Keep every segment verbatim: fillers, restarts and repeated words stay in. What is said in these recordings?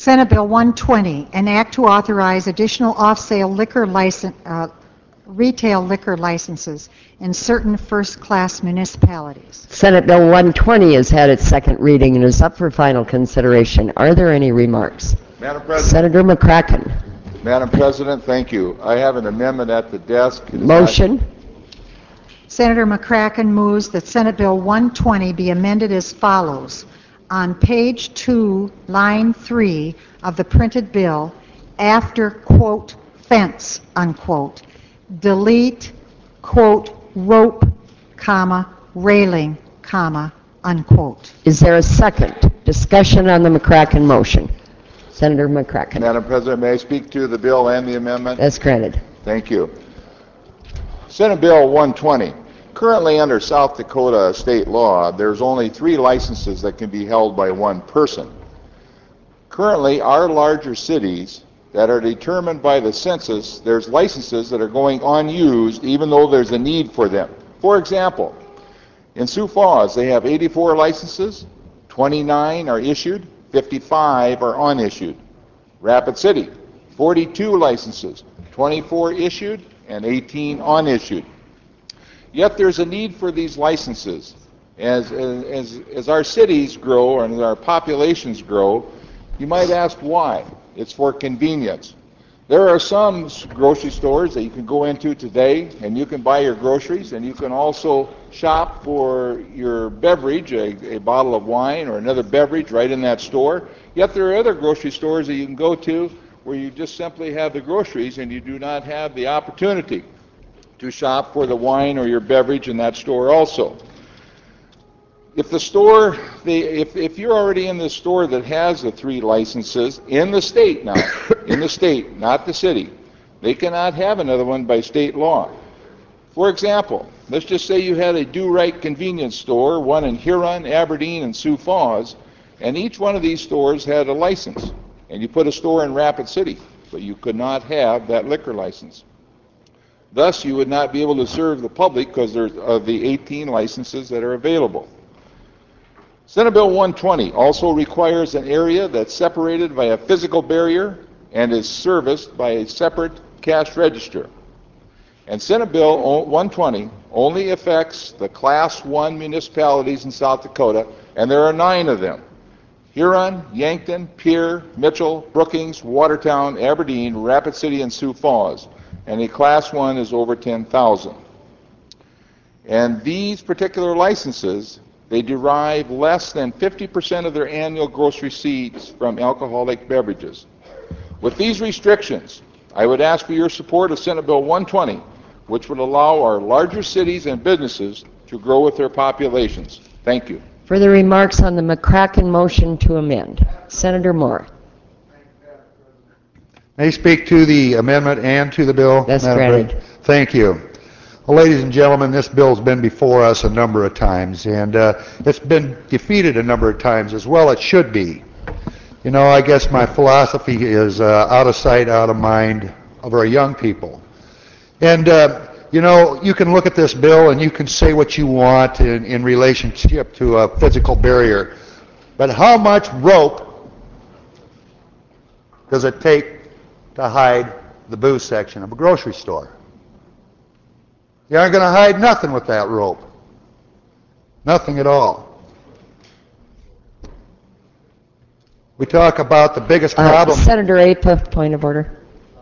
Senate Bill one twenty, an act to authorize additional off-sale liquor license, uh, retail liquor licenses in certain first-class municipalities. Senate Bill one twenty has had its second reading and is up for final consideration. Are there any remarks? Madam President. Senator McCracken. Madam President, thank you. I have an amendment at the desk. Motion. Not... Senator McCracken moves that Senate Bill one twenty be amended as follows. On page two, line three of the printed bill, after, quote, fence, unquote, delete, quote, rope, comma, railing, comma, unquote. Is there a second? Discussion on the McCracken motion. Senator McCracken. Madam President, may I speak to the bill and the amendment? That's granted. Thank you. Senate Bill one twenty. Currently under South Dakota state law, there's only three licenses that can be held by one person. Currently, our larger cities that are determined by the census, there's licenses that are going unused even though there's a need for them. For example, in Sioux Falls, they have eighty-four licenses, twenty-nine are issued, fifty-five are unissued. Rapid City, forty-two licenses, twenty-four issued, and eighteen unissued. Yet there's a need for these licenses. As, as, as our cities grow and as our populations grow, you might ask why. It's for convenience. There are some grocery stores that you can go into today and you can buy your groceries, and you can also shop for your beverage, a, a bottle of wine or another beverage right in that store. Yet there are other grocery stores that you can go to where you just simply have the groceries and you do not have the opportunity to shop for the wine or your beverage in that store also. If the store, the, if, if you're already in the store that has the three licenses in the state now, in the state, not the city, they cannot have another one by state law. For example, let's just say you had a Do-Right convenience store, one in Huron, Aberdeen, and Sioux Falls, and each one of these stores had a license. And you put a store in Rapid City, but you could not have that liquor license. Thus, you would not be able to serve the public because there's of the eighteen licenses that are available. Senate Bill one twenty also requires an area that's separated by a physical barrier and is serviced by a separate cash register. And Senate Bill one twenty only affects the Class one municipalities in South Dakota, and there are nine of them. Huron, Yankton, Pierre, Mitchell, Brookings, Watertown, Aberdeen, Rapid City, and Sioux Falls. And a Class one is over ten thousand. And these particular licenses, they derive less than fifty percent of their annual gross receipts from alcoholic beverages. With these restrictions, I would ask for your support of Senate Bill one twenty, which would allow our larger cities and businesses to grow with their populations. Thank you. Further remarks on the McCracken motion to amend. Senator Moore. May I speak to the amendment and to the bill? That's Madam granted. President? Thank you. Well, ladies and gentlemen, this bill's been before us a number of times, and uh, it's been defeated a number of times as well. It should be. You know, I guess my philosophy is uh, out of sight, out of mind of our young people. And, uh, you know, you can look at this bill and you can say what you want in, in relationship to a physical barrier, but how much rope does it take to hide the booze section of a grocery store? You aren't going to hide nothing with that rope. Nothing at all. We talk about the biggest Uh, problem. Senator Apa, point of order.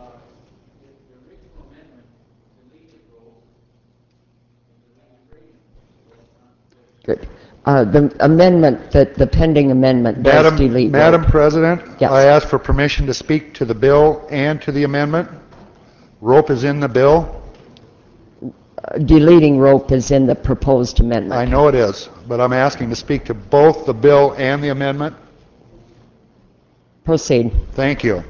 Good. Uh, the amendment, that the pending amendment does Madam, delete Madam rope. President, Yes. I ask for permission to speak to the bill and to the amendment. Rope is in the bill. Uh, deleting rope is in the proposed amendment. I know it is, but I'm asking to speak to both the bill and the amendment. Proceed. Thank you.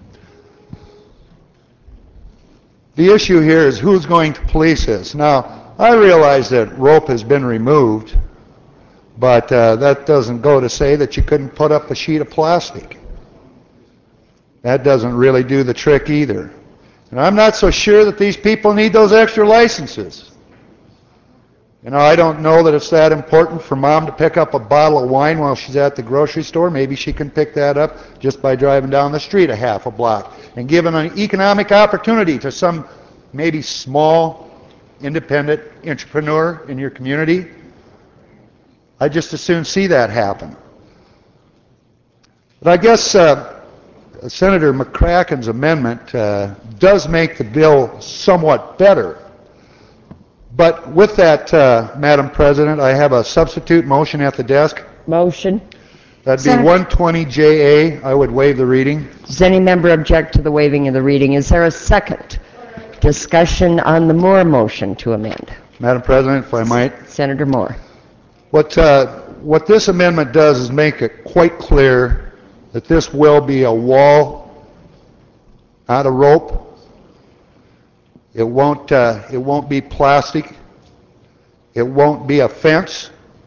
The issue here is who's going to police this. Now, I realize that rope has been removed, but uh, that doesn't go to say that you couldn't put up a sheet of plastic. That doesn't really do the trick either. And I'm not so sure that these people need those extra licenses. You know, I don't know that it's that important for mom to pick up a bottle of wine while she's at the grocery store. Maybe she can pick that up just by driving down the street a half a block and giving an economic opportunity to some maybe small, independent entrepreneur in your community. I just as soon see that happen. But I guess uh, Senator McCracken's amendment uh, does make the bill somewhat better. But with that, uh, Madam President, I have a substitute motion at the desk. Motion. That'd be Senator- one twenty J A. I would waive the reading. Does any member object to the waiving of the reading? Is there a second? Discussion on the Moore motion to amend. Madam President, if I might. Senator Moore. What, uh, what this amendment does is make it quite clear that this will be a wall, not a rope. It won't, uh, it won't be plastic. It won't be a fence.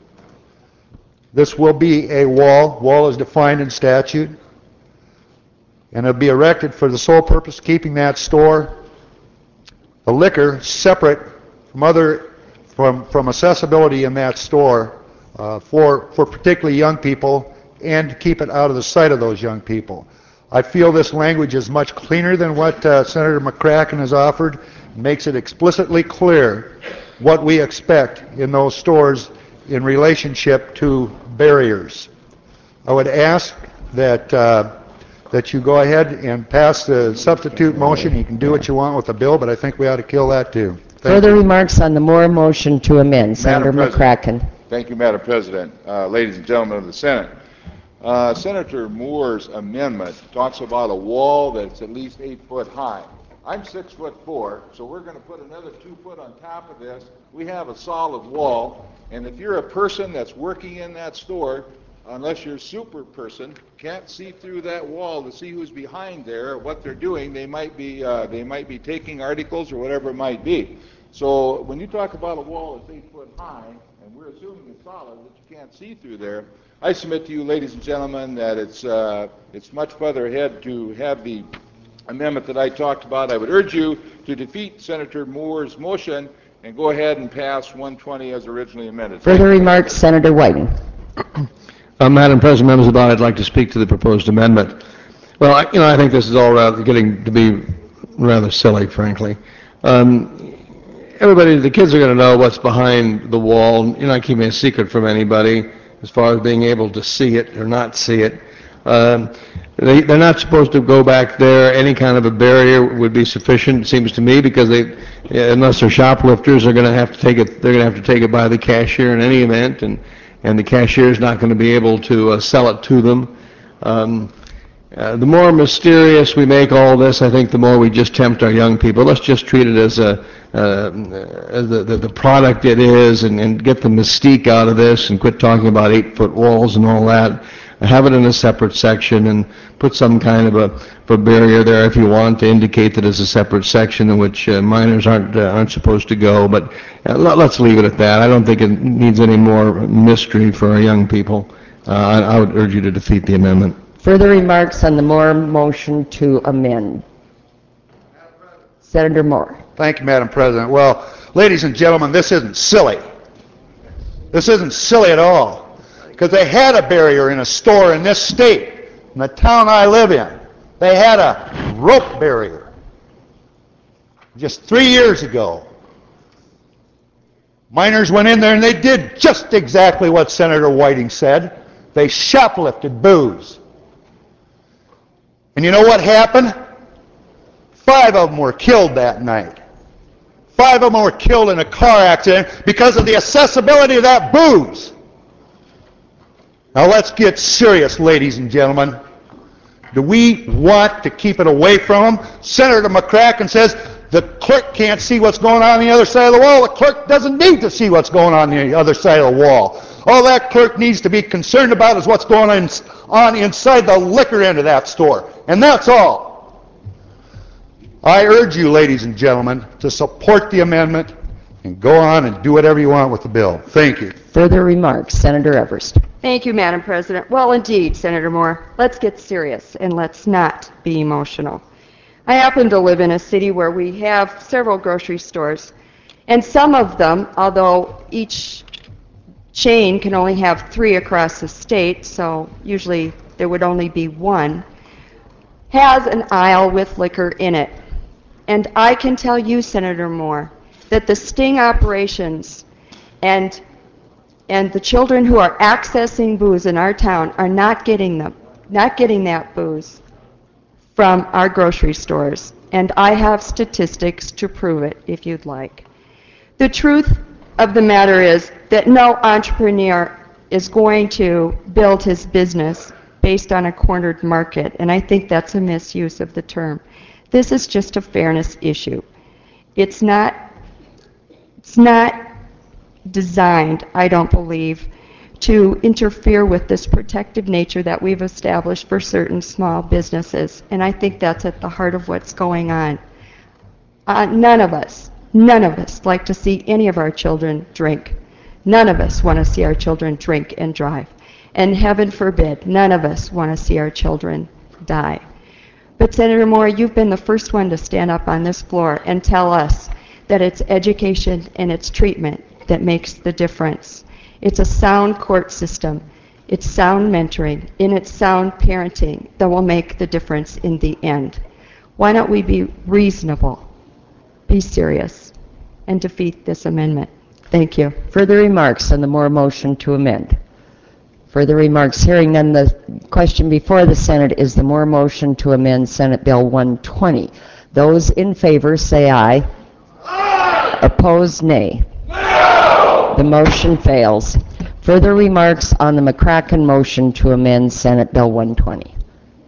This will be a wall. Wall is defined in statute. And it'll be erected for the sole purpose of keeping that store, the liquor, separate from other, from, from accessibility in that store uh, for, for particularly young people, and to keep it out of the sight of those young people. I feel this language is much cleaner than what uh, Senator McCracken has offered. It makes it explicitly clear what we expect in those stores in relationship to barriers. I would ask that uh, that you go ahead and pass the substitute motion. You can do what you want with the bill, but I think we ought to kill that too. Thank Further you. remarks on the Moore motion to amend. Senator President. McCracken. Thank you, Madam President. Uh, ladies and gentlemen of the Senate. Uh, Senator Moore's amendment talks about a wall that's at least eight foot high. I'm six foot four, so we're going to put another two foot on top of this. We have a solid wall, and if you're a person that's working in that store, unless you're a super person, can't see through that wall to see who's behind there, what they're doing. They might be uh, they might be taking articles or whatever it might be. So when you talk about a wall that's eight foot high, and we're assuming it's solid, that you can't see through there, I submit to you, ladies and gentlemen, that it's uh, it's much further ahead to have the amendment that I talked about. I would urge you to defeat Senator Moore's motion and go ahead and pass one twenty as originally amended. Further remarks, Senator Whiting. Uh, Madam President, members of the body, I'd like to speak to the proposed amendment. Well, I, you know, I think this is all rather getting to be rather silly, frankly. Um, everybody, the kids are going to know what's behind the wall. You're not keeping a secret from anybody as far as being able to see it or not see it. Um, they, they're not supposed to go back there. Any kind of a barrier would be sufficient, it seems to me, because they, unless they're shoplifters, they're going to have to take it. They're going to have to take it by the cashier in any event, and and the cashier is not going to be able to uh, sell it to them. Um, uh, the more mysterious we make all this, I think the more we just tempt our young people. Let's just treat it as a uh, as the, the, the product it is, and, and get the mystique out of this, and quit talking about eight-foot walls and all that. Have it in a separate section and put some kind of a, a barrier there if you want to indicate that it's a separate section in which uh, minors aren't uh, aren't supposed to go. But uh, let, let's leave it at that. I don't think it needs any more mystery for our young people. Uh, I, I would urge you to defeat the amendment. Further remarks on the Moore motion to amend. Senator Moore. Thank you, Madam President. Well, ladies and gentlemen, this isn't silly. This isn't silly at all. Because they had a barrier in a store in this state, in the town I live in. They had a rope barrier just three years ago. Miners went in there and they did just exactly what Senator Whiting said. They shoplifted booze. And you know what happened? Five of them were killed that night. Five of them were killed in a car accident because of the accessibility of that booze. Now let's get serious, ladies and gentlemen. Do we want to keep it away from them? Senator McCracken says the clerk can't see what's going on on the other side of the wall. The clerk doesn't need to see what's going on on the other side of the wall. All that clerk needs to be concerned about is what's going on, on inside the liquor end of that store. And that's all. I urge you, ladies and gentlemen, to support the amendment and go on and do whatever you want with the bill. Thank you. Further remarks, Senator Everest. Thank you, Madam President. Well, indeed, Senator Moore, let's get serious and let's not be emotional. I happen to live in a city where we have several grocery stores, And some of them, although each chain can only have three across the state, so usually there would only be one, has an aisle with liquor in it. And I can tell you, Senator Moore, that the sting operations and and the children who are accessing booze in our town are not getting them, not getting that booze from our grocery stores. And I have statistics to prove it, if you'd like. The truth of the matter is that no entrepreneur is going to build his business based on a cornered market, and I think that's a misuse of the term. This is just a fairness issue. It's not, it's not designed, I don't believe, to interfere with this protective nature that we've established for certain small businesses, and I think that's at the heart of what's going on. Uh, none of us, none of us like to see any of our children drink. None of us want to see our children drink and drive. And heaven forbid, none of us want to see our children die. But Senator Moore, you've been the first one to stand up on this floor and tell us that it's education and it's treatment that makes the difference. It's a sound court system, it's sound mentoring, and it's sound parenting that will make the difference in the end. Why don't we be reasonable, be serious, and defeat this amendment? Thank you. Further remarks on the Moore motion to amend? Further remarks? Hearing none, the question before the Senate is the Moore motion to amend Senate Bill one twenty. Those in favor say aye. Aye. Opposed, nay. No. The motion fails. Further remarks on the McCracken motion to amend Senate Bill one twenty.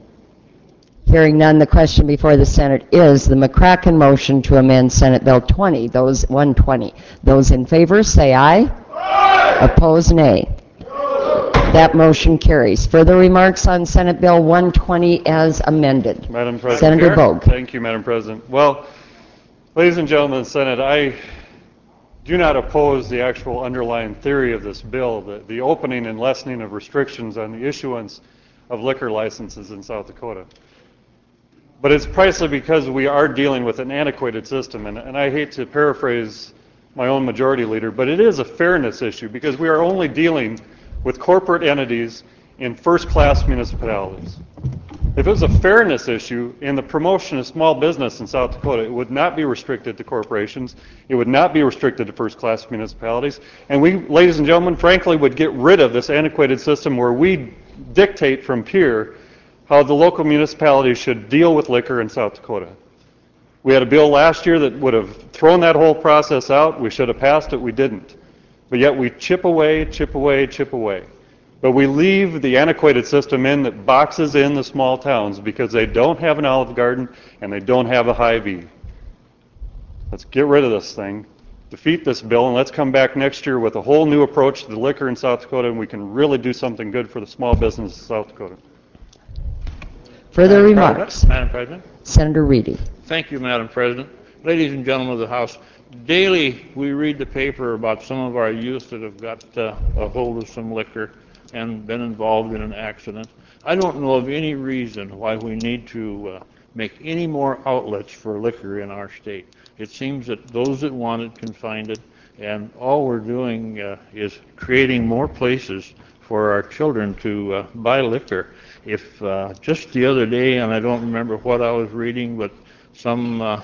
Hearing none, the question before the Senate is the McCracken motion to amend Senate Bill twenty. Those one twenty. Those in favor say aye. Aye. Opposed, nay. That motion carries. Further remarks on Senate Bill one twenty as amended. Madam President. Senator Bogue. Thank you, Madam President. Well, ladies and gentlemen of the Senate, I do not oppose the actual underlying theory of this bill, the, the opening and lessening of restrictions on the issuance of liquor licenses in South Dakota. But it's precisely because we are dealing with an antiquated system, and, and I hate to paraphrase my own majority leader, but it is a fairness issue because we are only dealing with corporate entities in first-class municipalities. If it was a fairness issue in the promotion of small business in South Dakota, it would not be restricted to corporations, it would not be restricted to first-class municipalities, and we, ladies and gentlemen, frankly would get rid of this antiquated system where we dictate from here how the local municipalities should deal with liquor in South Dakota. We had a bill last year that would have thrown that whole process out. We should have passed it. We didn't. But yet we chip away, chip away, chip away. But we leave the antiquated system in that boxes in the small towns because they don't have an Olive Garden and they don't have a Hy-Vee. Let's get rid of this thing, defeat this bill, and let's come back next year with a whole new approach to the liquor in South Dakota, and we can really do something good for the small business of South Dakota. Further Madam remarks? President, Madam President. Senator Reedy. Thank you, Madam President. Ladies and gentlemen of the House, daily we read the paper about some of our youth that have got uh, a hold of some liquor and been involved in an accident. I don't know of any reason why we need to uh, make any more outlets for liquor in our state. It seems that those that want it can find it, and all we're doing uh, is creating more places for our children to uh, buy liquor. If uh, just the other day, and I don't remember what I was reading, but some uh,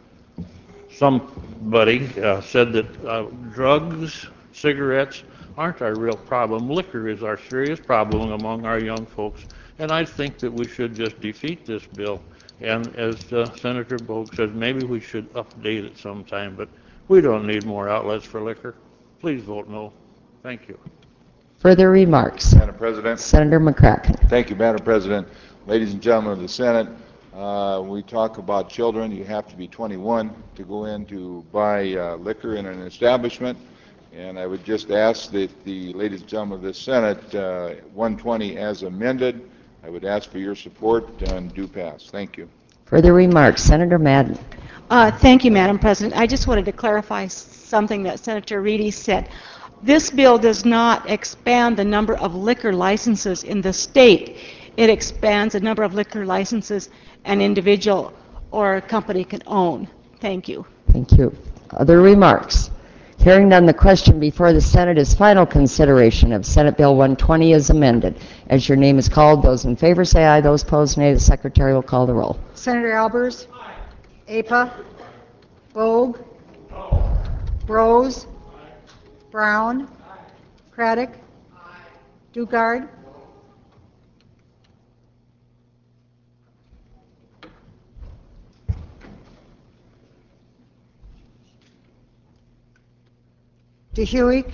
somebody uh, said that uh, drugs, cigarettes aren't our real problem. Liquor is our serious problem among our young folks, and I think that we should just defeat this bill. And as uh, Senator Bogue said, maybe we should update it sometime, but we don't need more outlets for liquor. Please vote no. Thank you. Further remarks? Madam President. Senator McCracken. Thank you, Madam President. Ladies and gentlemen of the Senate, uh, we talk about children. You have to be twenty-one to go in to buy uh, liquor in an establishment. And I would just ask that the ladies and gentlemen of the Senate, uh, one twenty as amended, I would ask for your support and do pass. Thank you. Further remarks? Senator Madden. Uh, thank you, Madam President. I just wanted to clarify something that Senator Reedy said. This bill does not expand the number of liquor licenses in the state. It expands the number of liquor licenses an individual or a company can own. Thank you. Thank you. Other remarks? Hearing none, the question before the Senate is final consideration of Senate Bill one twenty as amended. As your name is called, those in favor say aye, those opposed nay. The Secretary will call the roll. Senator Albers? Aye. Apa? Vogue? No. Rose? Aye. Brown? Aye. Craddock? Aye. Dugard? No. DeHuey?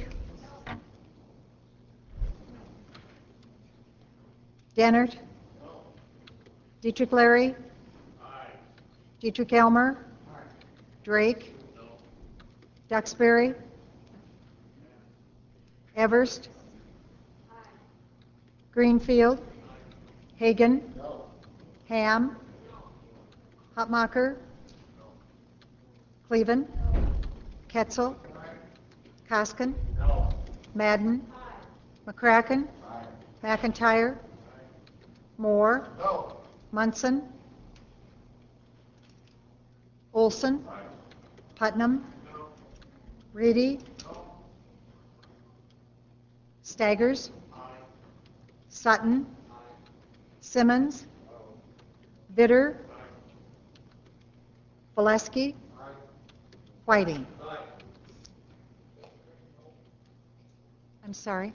Dennert? No. Dietrich Larry? Aye. Dietrich Elmer? Aye. Drake? No. Duxbury? Everst? Aye. Greenfield? Aye. Hagan? No. Ham? No. Hotmacher? No. Cleven? No. Ketzel? Koskin? No. Madden? Aye. McCracken? Aye. McIntyre? Aye. Moore? No. Munson? Olson? Aye. Putnam? No. Reedy? No. Staggers? Aye. Sutton? Aye. Simmons? No. Vitter? Aye. Valesky? Aye. Whiting? Aye. I'm sorry.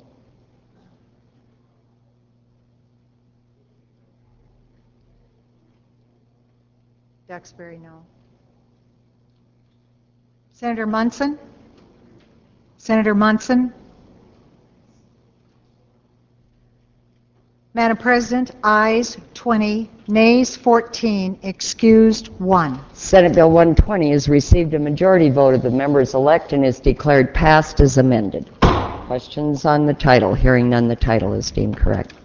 Duxbury, no. Senator Munson? Senator Munson? Madam President, ayes twenty, nays fourteen, excused one. Senate Bill one twenty has received a majority vote of the members elect and is declared passed as amended. Questions on the title? Hearing none, the title is deemed correct.